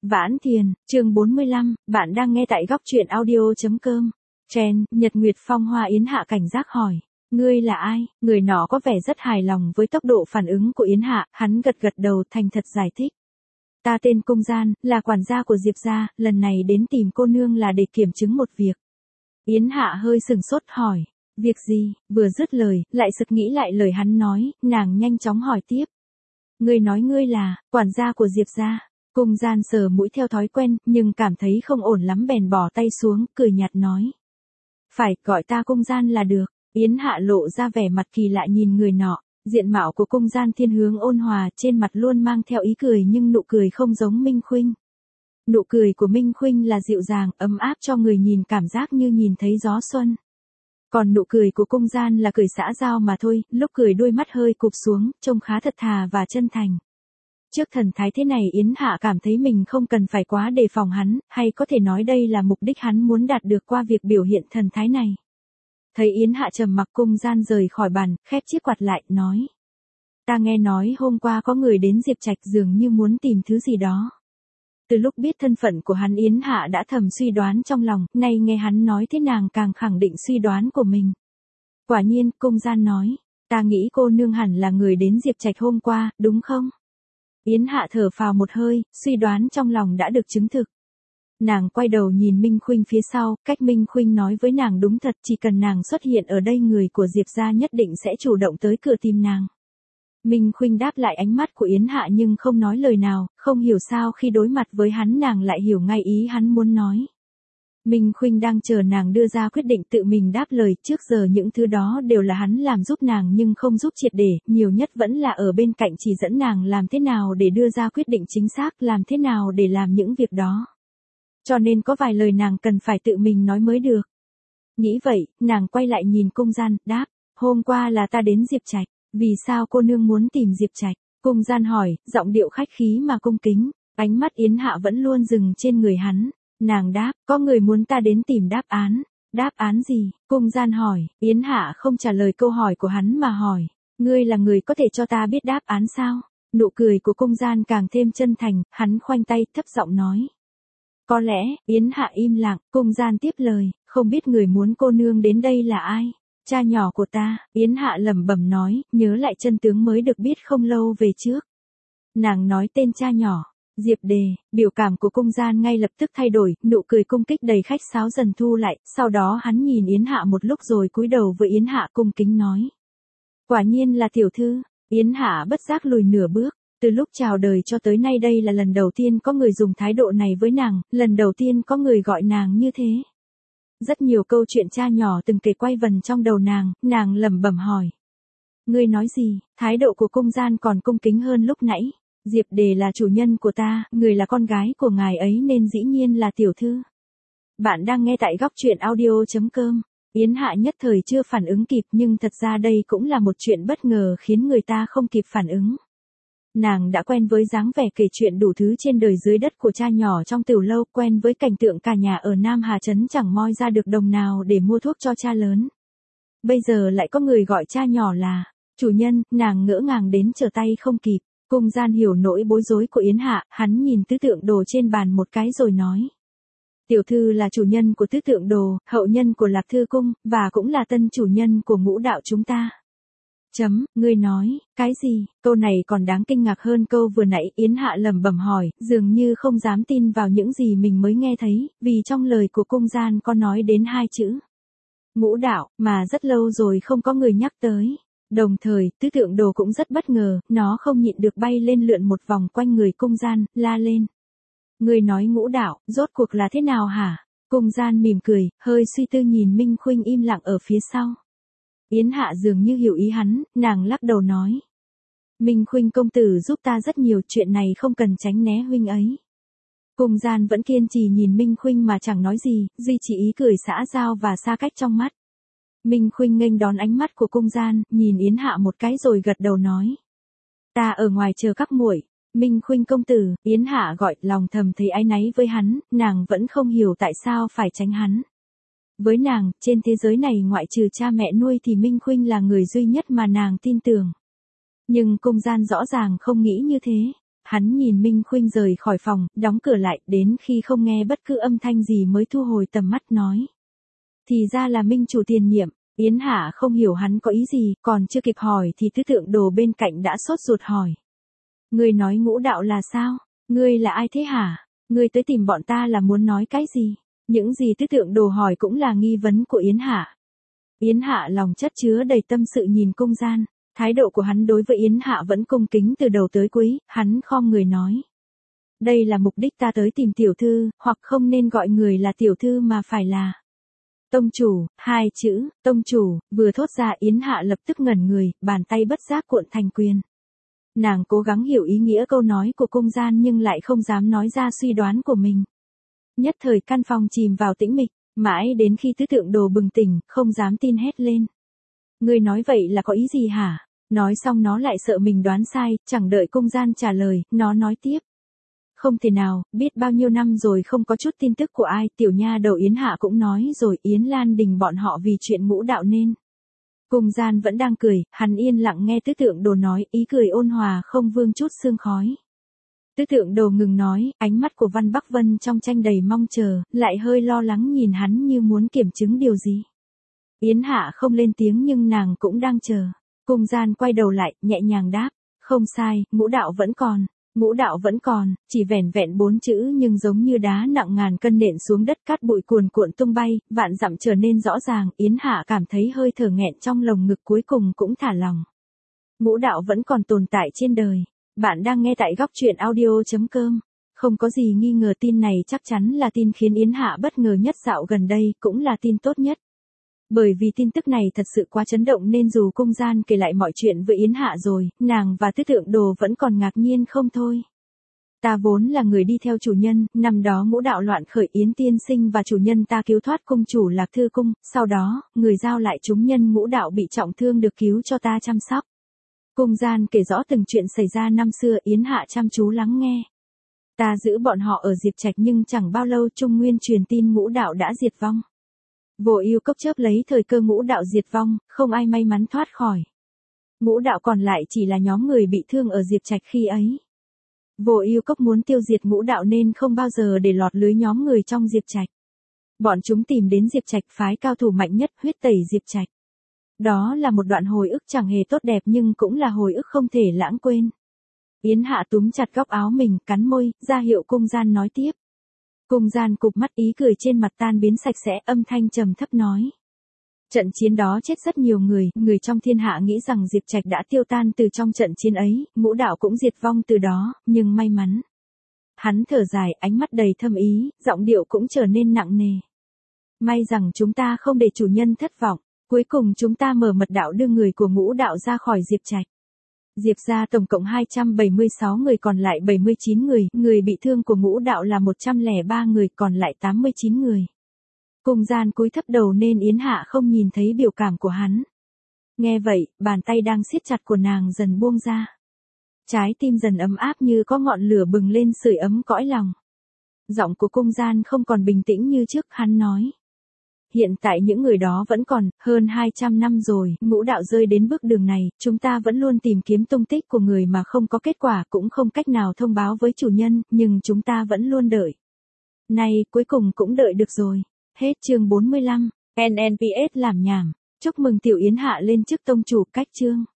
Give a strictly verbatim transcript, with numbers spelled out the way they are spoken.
Vãn Thiền, chương bốn mươi lăm, bạn đang nghe tại góc truyện audio.com. Chen, Nhật Nguyệt Phong Hoa Yến Hạ cảnh giác hỏi. Ngươi là ai? Người nọ có vẻ rất hài lòng với tốc độ phản ứng của Yến Hạ, hắn gật gật đầu thành thật giải thích. Ta tên Cung Gian, là quản gia của Diệp gia, lần này đến tìm cô nương là để kiểm chứng một việc. Yến Hạ hơi sừng sốt hỏi. Việc gì? Vừa dứt lời, lại sực nghĩ lại lời hắn nói, nàng nhanh chóng hỏi tiếp. Ngươi nói ngươi là, quản gia của Diệp gia. Cung Gian sờ mũi theo thói quen, nhưng cảm thấy không ổn lắm bèn bỏ tay xuống, cười nhạt nói. Phải, gọi ta Cung Gian là được. Yến Hạ lộ ra vẻ mặt kỳ lạ nhìn người nọ, diện mạo của Cung Gian thiên hướng ôn hòa, trên mặt luôn mang theo ý cười nhưng nụ cười không giống Minh Khuynh. Nụ cười của Minh Khuynh là dịu dàng, ấm áp cho người nhìn cảm giác như nhìn thấy gió xuân. Còn nụ cười của Cung Gian là cười xã giao mà thôi, lúc cười đôi mắt hơi cụp xuống, trông khá thật thà và chân thành. Trước thần thái thế này Yến Hạ cảm thấy mình không cần phải quá đề phòng hắn, hay có thể nói đây là mục đích hắn muốn đạt được qua việc biểu hiện thần thái này. Thấy Yến Hạ trầm mặc, Cung Gian rời khỏi bàn, khép chiếc quạt lại, nói. Ta nghe nói hôm qua có người đến Diệp Trạch dường như muốn tìm thứ gì đó. Từ lúc biết thân phận của hắn Yến Hạ đã thầm suy đoán trong lòng, nay nghe hắn nói thế nàng càng khẳng định suy đoán của mình. Quả nhiên, Cung Gian nói, ta nghĩ cô nương hẳn là người đến Diệp Trạch hôm qua, đúng không? Yến Hạ thở phào một hơi, suy đoán trong lòng đã được chứng thực. Nàng quay đầu nhìn Minh Khuynh phía sau, cách Minh Khuynh nói với nàng đúng thật, chỉ cần nàng xuất hiện ở đây người của Diệp gia nhất định sẽ chủ động tới cửa tìm nàng. Minh Khuynh đáp lại ánh mắt của Yến Hạ nhưng không nói lời nào, không hiểu sao khi đối mặt với hắn nàng lại hiểu ngay ý hắn muốn nói. Minh Khuynh đang chờ nàng đưa ra quyết định tự mình đáp lời, trước giờ những thứ đó đều là hắn làm giúp nàng nhưng không giúp triệt để, nhiều nhất vẫn là ở bên cạnh chỉ dẫn nàng làm thế nào để đưa ra quyết định chính xác, làm thế nào để làm những việc đó. Cho nên có vài lời nàng cần phải tự mình nói mới được. Nghĩ vậy, nàng quay lại nhìn Cung Gian, đáp, hôm qua là ta đến Diệp Trạch, vì sao cô nương muốn tìm Diệp Trạch? Cung Gian hỏi, giọng điệu khách khí mà cung kính, ánh mắt Yến Hạ vẫn luôn dừng trên người hắn. Nàng đáp, có người muốn ta đến tìm đáp án. Đáp án gì? Cung Gian hỏi, Yến Hạ không trả lời câu hỏi của hắn mà hỏi, ngươi là người có thể cho ta biết đáp án sao? Nụ cười của Cung Gian càng thêm chân thành, hắn khoanh tay thấp giọng nói. Có lẽ, Yến Hạ im lặng, Cung Gian tiếp lời, không biết người muốn cô nương đến đây là ai? Cha nhỏ của ta, Yến Hạ lẩm bẩm nói, nhớ lại chân tướng mới được biết không lâu về trước. Nàng nói tên cha nhỏ. Diệp Đề, biểu cảm của Cung Gian ngay lập tức thay đổi, nụ cười cung kích đầy khách sáo dần thu lại, sau đó hắn nhìn Yến Hạ một lúc rồi cúi đầu với Yến Hạ cung kính nói. Quả nhiên là tiểu thư. Yến Hạ bất giác lùi nửa bước, từ lúc chào đời cho tới nay đây là lần đầu tiên có người dùng thái độ này với nàng, lần đầu tiên có người gọi nàng như thế. Rất nhiều câu chuyện cha nhỏ từng kể quay vần trong đầu nàng, nàng lẩm bẩm hỏi. Ngươi nói gì? Thái độ của Cung Gian còn cung kính hơn lúc nãy. Diệp Đề là chủ nhân của ta, người là con gái của ngài ấy nên dĩ nhiên là tiểu thư. Bạn đang nghe tại góc truyện audio.com. Yến Hạ nhất thời chưa phản ứng kịp nhưng thật ra đây cũng là một chuyện bất ngờ khiến người ta không kịp phản ứng. Nàng đã quen với dáng vẻ kể chuyện đủ thứ trên đời dưới đất của cha nhỏ trong tiểu lâu, quen với cảnh tượng cả nhà ở Nam Hà Trấn chẳng moi ra được đồng nào để mua thuốc cho cha lớn. Bây giờ lại có người gọi cha nhỏ là chủ nhân, nàng ngỡ ngàng đến trở tay không kịp. Cung Gian hiểu nỗi bối rối của Yến Hạ, hắn nhìn tứ tượng đồ trên bàn một cái rồi nói. Tiểu thư là chủ nhân của tứ tượng đồ, hậu nhân của Lạc Thư Cung, và cũng là tân chủ nhân của ngũ đạo chúng ta. Chấm, ngươi nói, cái gì? Câu này còn đáng kinh ngạc hơn câu vừa nãy. Yến Hạ lẩm bẩm hỏi, dường như không dám tin vào những gì mình mới nghe thấy, vì trong lời của Cung Gian có nói đến hai chữ. Ngũ đạo, mà rất lâu rồi không có người nhắc tới. Đồng thời, tứ tượng đồ cũng rất bất ngờ, nó không nhịn được bay lên lượn một vòng quanh người Cung Gian, la lên. Người nói ngũ đạo, rốt cuộc là thế nào hả? Cung Gian mỉm cười, hơi suy tư nhìn Minh Khuynh im lặng ở phía sau. Yến Hạ dường như hiểu ý hắn, nàng lắc đầu nói. Minh Khuynh công tử giúp ta rất nhiều, chuyện này không cần tránh né huynh ấy. Cung Gian vẫn kiên trì nhìn Minh Khuynh mà chẳng nói gì, duy trì ý cười xã giao và xa cách trong mắt. Minh Khuynh nghênh đón ánh mắt của Cung Gian, nhìn Yến Hạ một cái rồi gật đầu nói. Ta ở ngoài chờ các muội. Minh Khuynh công tử, Yến Hạ gọi, lòng thầm thấy áy náy với hắn, nàng vẫn không hiểu tại sao phải tránh hắn. Với nàng, trên thế giới này ngoại trừ cha mẹ nuôi thì Minh Khuynh là người duy nhất mà nàng tin tưởng. Nhưng Cung Gian rõ ràng không nghĩ như thế. Hắn nhìn Minh Khuynh rời khỏi phòng, đóng cửa lại, đến khi không nghe bất cứ âm thanh gì mới thu hồi tầm mắt nói. Thì ra là Minh chủ tiền nhiệm. Yến Hạ không hiểu hắn có ý gì, còn chưa kịp hỏi thì tứ tượng đồ bên cạnh đã sốt ruột hỏi. Ngươi nói ngũ đạo là sao? Ngươi là ai thế hả? Ngươi tới tìm bọn ta là muốn nói cái gì? Những gì tứ tượng đồ hỏi cũng là nghi vấn của Yến Hạ. Yến Hạ lòng chất chứa đầy tâm sự nhìn cung gian. Thái độ của hắn đối với Yến Hạ vẫn cung kính từ đầu tới cuối, hắn khom người nói. Đây là mục đích ta tới tìm tiểu thư, hoặc không nên gọi người là tiểu thư mà phải là tông chủ. Hai chữ, tông chủ, vừa thốt ra Yến Hạ lập tức ngẩn người, bàn tay bất giác cuộn thành quyền. Nàng cố gắng hiểu ý nghĩa câu nói của cung gian nhưng lại không dám nói ra suy đoán của mình. Nhất thời căn phòng chìm vào tĩnh mịch, mãi đến khi tứ tượng đồ bừng tỉnh, không dám tin hét lên. Ngươi nói vậy là có ý gì hả? Nói xong nó lại sợ mình đoán sai, chẳng đợi cung gian trả lời, nó nói tiếp. Không thể nào, biết bao nhiêu năm rồi không có chút tin tức của ai, tiểu nha đầu Yến Hạ cũng nói rồi, Yến Lan Đình bọn họ vì chuyện ngũ đạo nên. Cung gian vẫn đang cười, hắn yên lặng nghe tứ tượng đồ nói, ý cười ôn hòa không vương chút sương khói. Tứ tượng đồ ngừng nói, ánh mắt của Văn Bắc Vân trong tranh đầy mong chờ, lại hơi lo lắng nhìn hắn như muốn kiểm chứng điều gì. Yến Hạ không lên tiếng nhưng nàng cũng đang chờ. Cung gian quay đầu lại, nhẹ nhàng đáp. Không sai, ngũ đạo vẫn còn. Ngũ đạo vẫn còn, chỉ vẻn vẹn bốn chữ nhưng giống như đá nặng ngàn cân nện xuống đất, cát bụi cuồn cuộn tung bay, vạn dặm trở nên rõ ràng. Yến Hạ cảm thấy hơi thở nghẹn trong lồng ngực cuối cùng cũng thả lòng. Ngũ đạo vẫn còn tồn tại trên đời. Bạn đang nghe tại góc truyện audio chấm com. Không có gì nghi ngờ tin này chắc chắn là tin khiến Yến Hạ bất ngờ nhất dạo gần đây, cũng là tin tốt nhất. Bởi vì tin tức này thật sự quá chấn động nên dù cung gian kể lại mọi chuyện với Yến Hạ rồi, nàng và tứ tượng đồ vẫn còn ngạc nhiên không thôi. Ta vốn là người đi theo chủ nhân, năm đó ngũ đạo loạn khởi, Yến tiên sinh và chủ nhân ta cứu thoát cung chủ Lạc Thư Cung, sau đó, người giao lại chúng nhân ngũ đạo bị trọng thương được cứu cho ta chăm sóc. Cung gian kể rõ từng chuyện xảy ra năm xưa, Yến Hạ chăm chú lắng nghe. Ta giữ bọn họ ở Diệp Trạch nhưng chẳng bao lâu Trung Nguyên truyền tin ngũ đạo đã diệt vong. Vô Ưu Cốc chớp lấy thời cơ ngũ đạo diệt vong, không ai may mắn thoát khỏi. Ngũ đạo còn lại chỉ là nhóm người bị thương ở Diệp Trạch khi ấy. Vô Ưu Cốc muốn tiêu diệt ngũ đạo nên không bao giờ để lọt lưới nhóm người trong Diệp Trạch. Bọn chúng tìm đến Diệp Trạch phái cao thủ mạnh nhất huyết tẩy Diệp Trạch. Đó là một đoạn hồi ức chẳng hề tốt đẹp nhưng cũng là hồi ức không thể lãng quên. Yến Hạ túm chặt góc áo mình, cắn môi, ra hiệu cung gian nói tiếp. Cung gian cụp mắt, ý cười trên mặt tan biến sạch sẽ, âm thanh trầm thấp nói. Trận chiến đó chết rất nhiều người, người trong thiên hạ nghĩ rằng Diệp Trạch đã tiêu tan từ trong trận chiến ấy, ngũ đạo cũng diệt vong từ đó, nhưng may mắn. Hắn thở dài, ánh mắt đầy thâm ý, giọng điệu cũng trở nên nặng nề. May rằng chúng ta không để chủ nhân thất vọng, cuối cùng chúng ta mở mật đạo đưa người của ngũ đạo ra khỏi Diệp Trạch. Diệp gia tổng cộng hai trăm bảy mươi sáu người, còn lại bảy mươi chín người, người bị thương của ngũ đạo là một trăm lẻ ba người, còn lại tám mươi chín người. Cung gian cúi thấp đầu nên Yến Hạ không nhìn thấy biểu cảm của hắn. Nghe vậy, bàn tay đang siết chặt của nàng dần buông ra. Trái tim dần ấm áp như có ngọn lửa bừng lên sưởi ấm cõi lòng. Giọng của cung gian không còn bình tĩnh như trước, hắn nói. Hiện tại những người đó vẫn còn, hơn hai trăm năm rồi, ngũ đạo rơi đến bước đường này, chúng ta vẫn luôn tìm kiếm tung tích của người mà không có kết quả, cũng không cách nào thông báo với chủ nhân, nhưng chúng ta vẫn luôn đợi. Nay, cuối cùng cũng đợi được rồi. Hết chương bốn mươi lăm, en en pê ét làm nhảm. Chúc mừng tiểu Yến Hạ lên chức tông chủ, cách chương.